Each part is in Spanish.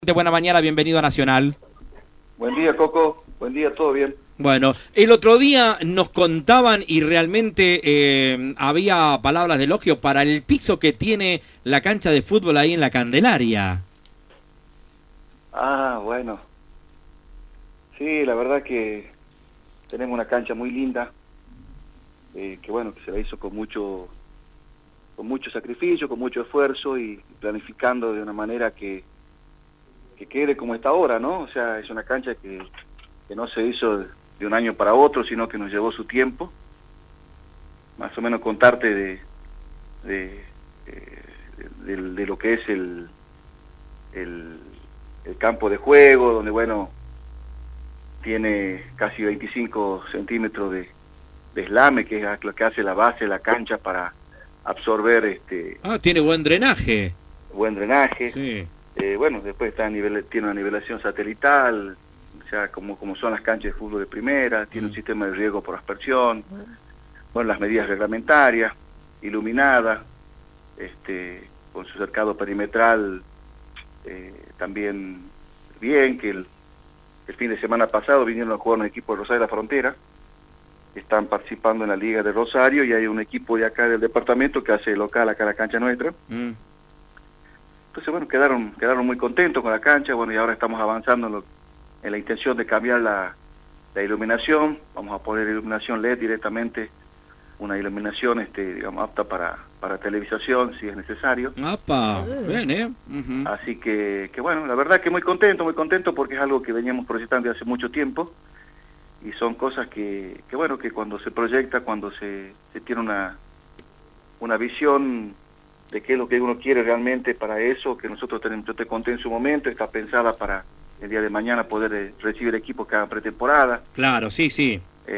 Buena mañana, bienvenido a Nacional. Buen día, Coco. Buen día, ¿todo bien? Bueno, el otro día nos contaban y realmente había palabras de elogio para el piso que tiene la cancha de fútbol ahí en la Candelaria. Ah, bueno. Sí, la verdad que tenemos una cancha muy linda, que bueno, que se la hizo con mucho sacrificio, con mucho esfuerzo y planificando de una manera que quede como está ahora, ¿no? O sea, es una cancha que no se hizo de un año para otro, sino que nos llevó su tiempo. Más o menos contarte de lo que es el campo de juego, donde, bueno, tiene casi 25 centímetros de eslame, que es lo que hace la base de la cancha para absorber Tiene buen drenaje. buen drenaje. Sí. Bueno, después tiene una nivelación satelital, o sea, como son las canchas de fútbol de primera, tiene un sistema de riego por aspersión, bueno, las medidas reglamentarias, iluminada, con su cercado perimetral también bien, que el fin de semana pasado vinieron a jugar un equipo de Rosario de la Frontera, están participando en la Liga de Rosario y hay un equipo de acá del departamento que hace local acá la cancha nuestra. Entonces, bueno, quedaron muy contentos con la cancha, bueno, y ahora estamos avanzando en la intención de cambiar la iluminación. Vamos a poner iluminación LED directamente, una iluminación, digamos, apta para televisación, si es necesario. ¡Apa! Bien, Uh-huh. Así que bueno, la verdad que muy contento porque es algo que veníamos proyectando desde hace mucho tiempo, y son cosas que bueno, que cuando se proyecta, cuando se tiene una visión de qué es lo que uno quiere realmente para eso, que nosotros tenemos, yo te conté en su momento, está pensada para el día de mañana poder recibir equipos que hagan pretemporada. Claro, sí. Se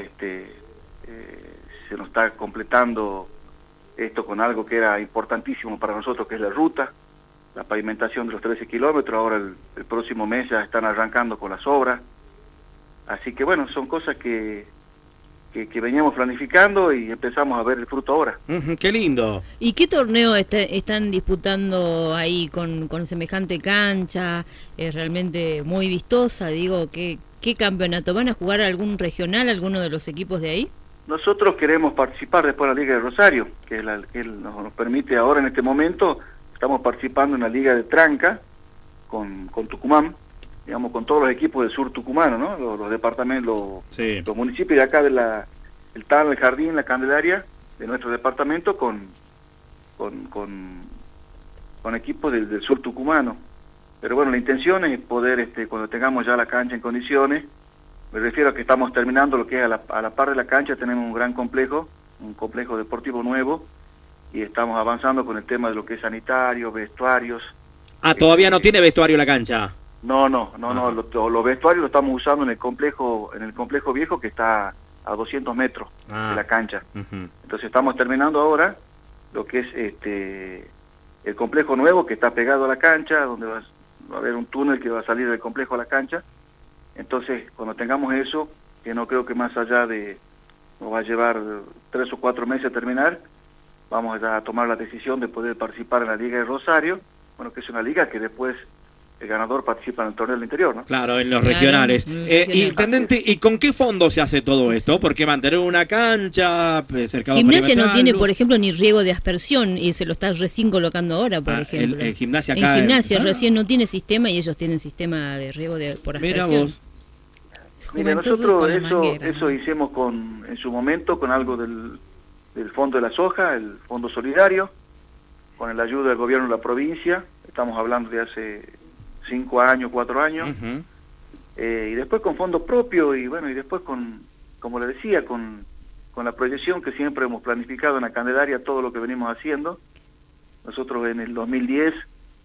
nos está completando esto con algo que era importantísimo para nosotros, que es la ruta, la pavimentación de los 13 kilómetros, ahora el próximo mes ya están arrancando con las obras. Así que bueno, son cosas que veníamos planificando y empezamos a ver el fruto ahora. ¡Qué lindo! ¿Y qué torneo están disputando ahí con semejante cancha? Es realmente muy vistosa, digo, ¿qué campeonato? ¿Van a jugar algún regional, alguno de los equipos de ahí? Nosotros queremos participar después de la Liga de Rosario, que es la que nos permite ahora en este momento. Estamos participando en la Liga de Tranca con Tucumán, digamos, con todos los equipos del sur tucumano, ¿no? Los departamentos, los municipios de acá el TAN, el Jardín, la Candelaria, de nuestro departamento, con equipos del sur tucumano. Pero bueno, la intención es poder, cuando tengamos ya la cancha en condiciones, me refiero a que estamos terminando lo que es a la par de la cancha, tenemos un gran complejo, un complejo deportivo nuevo, y estamos avanzando con el tema de lo que es sanitario, vestuarios. ¿Todavía no tiene vestuario la cancha? No, los vestuarios los estamos usando en el complejo viejo, que está a 200 metros de la cancha. Uh-huh. Entonces estamos terminando ahora lo que es el complejo nuevo, que está pegado a la cancha, donde va a haber un túnel que va a salir del complejo a la cancha. Entonces, cuando tengamos eso, que no creo que más allá nos va a llevar 3 o 4 meses a terminar, vamos a tomar la decisión de poder participar en la Liga de Rosario, bueno, que es una liga que después el ganador participa en el torneo del interior, ¿no? Claro, en los regionales. Intendente, ¿y con qué fondo se hace todo esto? Porque mantener una cancha, cercado Gimnasia no tiene, luz. por ejemplo, ni riego de aspersión, y se lo está recién colocando ahora, por ejemplo. El Gimnasia acá. En Gimnasia recién no tiene sistema, y ellos tienen sistema de riego por aspersión. Mira vos. Mira, nosotros eso hicimos en su momento con algo del Fondo de la Soja, el Fondo Solidario, con la ayuda del gobierno de la provincia. Estamos hablando de hace 5 años, 4 años, Uh-huh. Y después con fondos propios, y bueno, y después como le decía, con la proyección que siempre hemos planificado en la Candelaria, todo lo que venimos haciendo. Nosotros en el 2010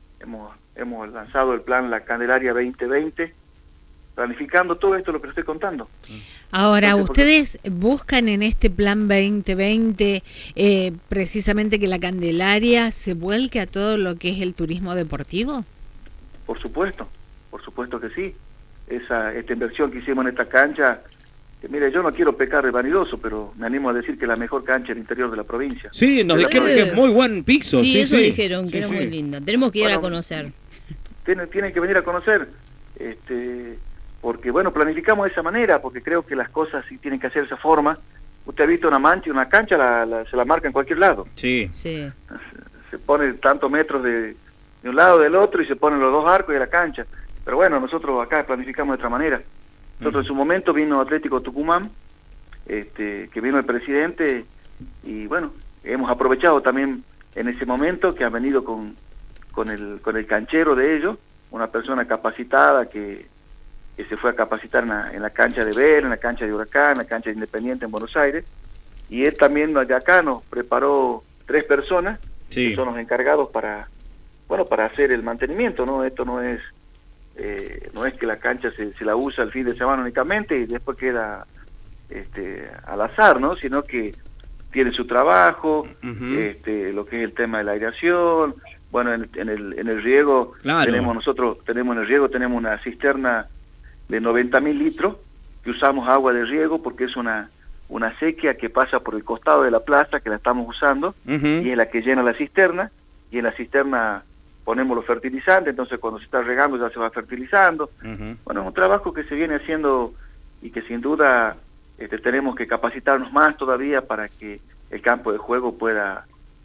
hemos lanzado el plan La Candelaria 2020, planificando todo esto lo que les estoy contando. Ahora, Entonces, ¿ustedes buscan en este plan 2020 precisamente que la Candelaria se vuelque a todo lo que es el turismo deportivo? Por supuesto que sí. Esta inversión que hicimos en esta cancha, mire, yo no quiero pecar de vanidoso, pero me animo a decir que es la mejor cancha del interior de la provincia. Sí, nos dijeron que es muy buen piso. Sí, eso sí. dijeron, que era muy linda. Tenemos que ir a conocer. tienen que venir a conocer, porque bueno, planificamos de esa manera, porque creo que las cosas sí tienen que hacer de esa forma. Usted ha visto una cancha, se la marca en cualquier lado. Sí. Sí. Se pone tantos metros de un lado del otro y se ponen los dos arcos de la cancha. Pero bueno, nosotros acá planificamos de otra manera. Nosotros en su momento vino Atlético Tucumán, que vino el presidente, y bueno, hemos aprovechado también en ese momento que han venido con el canchero de ellos, una persona capacitada que se fue a capacitar en la cancha de Vélez, en la cancha de Huracán, en la cancha de Independiente en Buenos Aires, y él también de acá nos preparó 3 personas, Sí. que son los encargados para hacer el mantenimiento, ¿no? Esto no es que la cancha se la usa el fin de semana únicamente y después queda al azar, ¿no? Sino que tiene su trabajo, lo que es el tema de la aireación. Bueno, en el riego, Claro. tenemos una cisterna de 90.000 litros que usamos agua de riego porque es una sequía que pasa por el costado de la plaza que la estamos usando, y es la que llena la cisterna, y en la cisterna ponemos los fertilizantes, entonces cuando se está regando ya se va fertilizando. Bueno, es un trabajo que se viene haciendo y que sin duda tenemos que capacitarnos más todavía para que el campo de juego pueda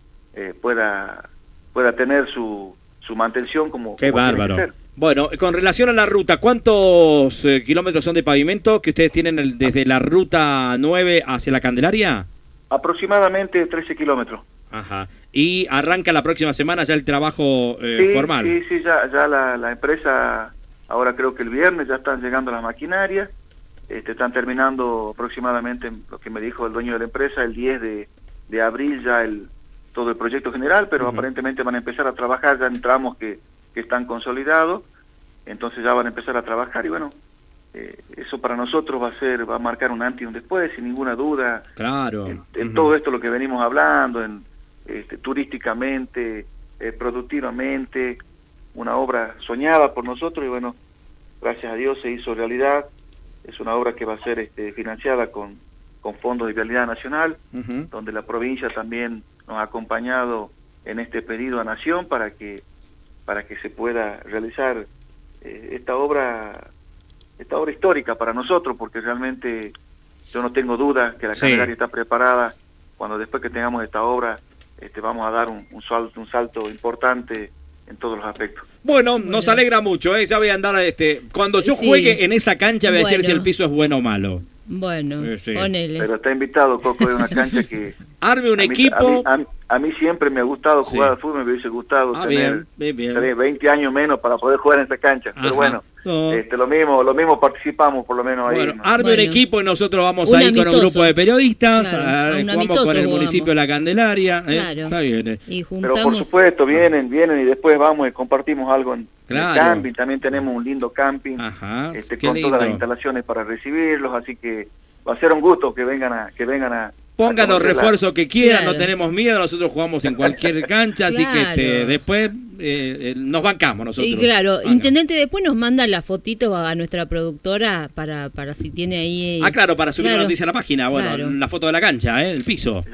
tener su mantención como Qué como tiene que bárbaro. ser. Bueno, con relación a la ruta, ¿cuántos kilómetros son de pavimento que ustedes tienen desde la ruta 9 hacia la Candelaria? Aproximadamente 13 kilómetros. Ajá. Y arranca la próxima semana ya el trabajo formal. Sí, ya la empresa, ahora creo que el viernes ya están llegando las maquinarias, están terminando aproximadamente, lo que me dijo el dueño de la empresa, el 10 de abril ya todo el proyecto general, pero aparentemente van a empezar a trabajar ya en tramos que están consolidados, entonces ya van a empezar a trabajar y bueno, eso para nosotros va a marcar un antes y un después, sin ninguna duda. Claro. En todo esto lo que venimos hablando, turísticamente, productivamente, una obra soñada por nosotros y bueno, gracias a Dios se hizo realidad. Es una obra que va a ser financiada con fondos de vialidad nacional, donde la provincia también nos ha acompañado en este pedido a Nación para que se pueda realizar esta obra histórica para nosotros, porque realmente yo no tengo duda que la Candelaria está preparada. Cuando después que tengamos esta obra vamos a dar un salto importante en todos los aspectos. Bueno, nos alegra mucho, ya voy a andar, cuando yo juegue en esa cancha voy a decir si el piso es bueno o malo. Bueno, Sí. ponele. Pero está invitado, Coco, es una cancha que... Arme un equipo. A mí siempre me ha gustado jugar al fútbol, me hubiese gustado tener bien. 20 años menos para poder jugar en esta cancha. Ajá. Pero bueno, No. lo mismo participamos por lo menos ahí. Bueno, ¿no? arme un equipo y nosotros vamos Un ahí con un amistoso. grupo de periodistas, Claro, un jugamos amistoso con el jugamos. municipio de La Candelaria. Claro. Está bien. Y Pero juntamos. por supuesto, vienen y después vamos y compartimos algo en Claro. el camping. También tenemos un lindo camping Ajá, qué con lindo. todas las instalaciones para recibirlos, así que va a ser un gusto que vengan a Pongan los conocer refuerzos que quieran, Claro. no tenemos miedo, nosotros jugamos en cualquier cancha, así que Claro. después nos bancamos nosotros. Y claro, Bueno. intendente, después nos manda la fotito a nuestra productora para si tiene ahí. Claro, para subir Claro. la noticia a la página, bueno, Claro. la foto de la cancha, del piso.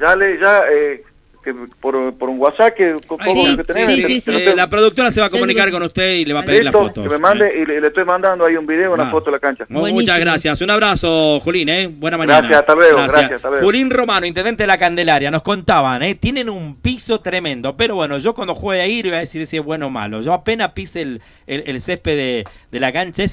que por un WhatsApp que Sí, que tenés, sí. La productora se va a Ya comunicar digo. con usted y le va a pedir la listo, foto. que me mande y le estoy mandando ahí un video, una foto de la cancha. Muchas Buenísimo. gracias. Un abrazo, Julín, Buena mañana. Gracias, hasta luego, gracias, hasta luego. Julín Romano, intendente de la Candelaria, nos contaban, tienen un piso tremendo, pero bueno, yo cuando juegue ahí le voy a decir si es bueno o malo. Yo apenas pise el césped de la cancha